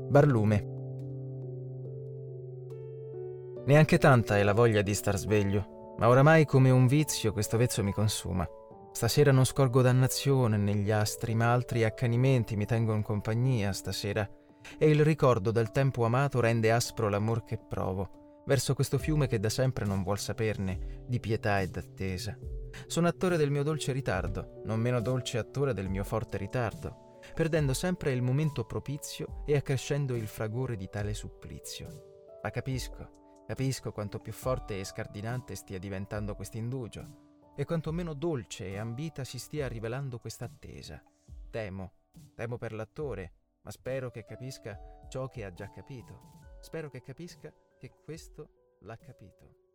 Barlume. Neanche tanta è la voglia di star sveglio, ma oramai come un vizio questo vezzo mi consuma. Stasera non scorgo dannazione negli astri, ma altri accanimenti mi tengono compagnia stasera, e il ricordo del tempo amato rende aspro l'amor che provo verso questo fiume che da sempre non vuol saperne di pietà e d'attesa. Sono attore del mio dolce ritardo, non meno dolce attore del mio forte ritardo, perdendo sempre il momento propizio e accrescendo il fragore di tale supplizio. Ma capisco quanto più forte e scardinante stia diventando quest'indugio e quanto meno dolce e ambita si stia rivelando questa attesa. Temo per l'attore, ma spero che capisca ciò che ha già capito. Spero che capisca che questo l'ha capito.